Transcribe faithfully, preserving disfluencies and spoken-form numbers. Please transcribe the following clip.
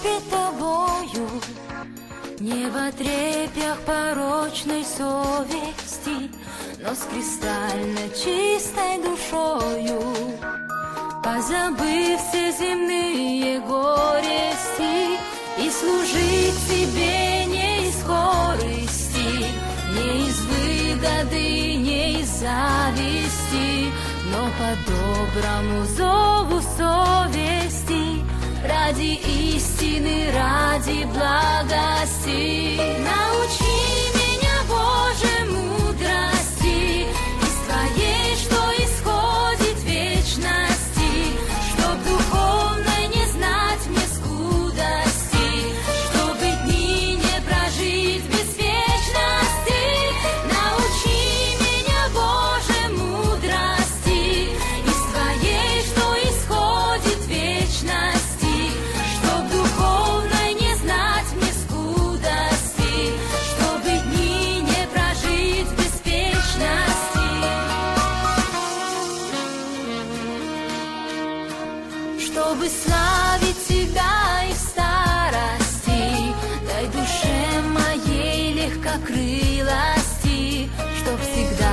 пред тобою, не в отрепьях порочной совести, но с кристально чистой душою, позабыв все земные горести, и служить тебе не из корысти, не из выгоды, не из зависти, но по доброму зову совести, ради истины, ради благости. Научи меня, Боже, мудрости, из Твоей, что исходит вечности, чтоб духовной не знать мне скудости, чтобы дни не прожить без вечности. Научи меня, Боже, мудрости, из Твоей, что исходит вечности, чтоб духовной не знать мне скудости, чтобы дни не прожить без вечности. Чтобы славить Тебя и в старости, дай душе моей легкокрылости, чтоб всегда